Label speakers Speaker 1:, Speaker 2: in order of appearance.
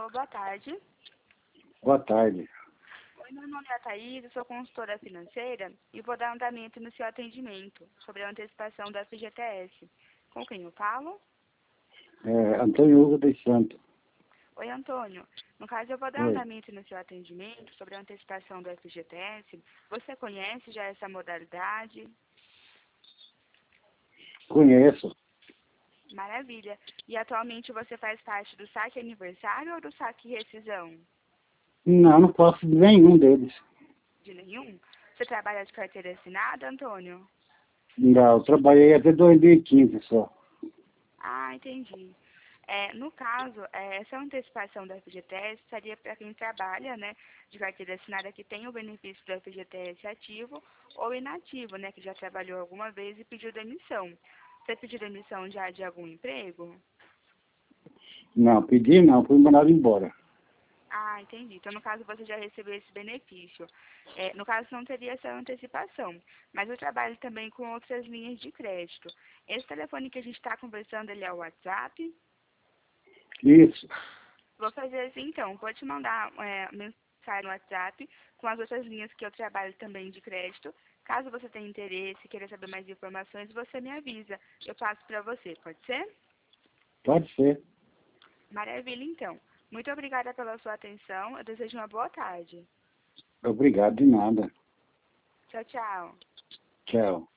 Speaker 1: Alô, boa tarde.
Speaker 2: Boa tarde.
Speaker 1: Oi, meu nome é Thaís, eu sou consultora financeira e vou dar andamento no seu atendimento sobre a antecipação da FGTS. Com quem eu falo?
Speaker 2: Antônio Hugo dos Santos.
Speaker 1: Oi, Antônio. No caso, eu vou dar
Speaker 2: Oi.
Speaker 1: andamento no seu atendimento sobre a antecipação do FGTS. Você conhece já essa modalidade?
Speaker 2: Conheço.
Speaker 1: Maravilha. E atualmente você faz parte do saque aniversário ou do saque rescisão?
Speaker 2: Não posso de nenhum deles.
Speaker 1: De nenhum? Você trabalha de carteira assinada, Antônio?
Speaker 2: Não, eu trabalhei até 2015 só.
Speaker 1: Ah, entendi. No caso, essa antecipação da FGTS seria para quem trabalha, né, de carteira assinada que tem o benefício do FGTS ativo ou inativo, né, que já trabalhou alguma vez e pediu demissão. Você pediu demissão já de algum emprego?
Speaker 2: Não, pedi não, fui mandado embora.
Speaker 1: Ah, entendi. Então, no caso, você já recebeu esse benefício. No caso, não teria essa antecipação, mas eu trabalho também com outras linhas de crédito. Esse telefone que a gente está conversando, ele é o WhatsApp?
Speaker 2: Isso.
Speaker 1: Vou fazer assim, então. Vou te mandar mensagem no WhatsApp com as outras linhas que eu trabalho também de crédito. Caso você tenha interesse, queira saber mais informações, você me avisa. Eu passo para você, pode ser?
Speaker 2: Pode ser.
Speaker 1: Maravilha, então. Muito obrigada pela sua atenção. Eu desejo uma boa tarde.
Speaker 2: Obrigado de nada.
Speaker 1: Tchau, tchau.
Speaker 2: Tchau.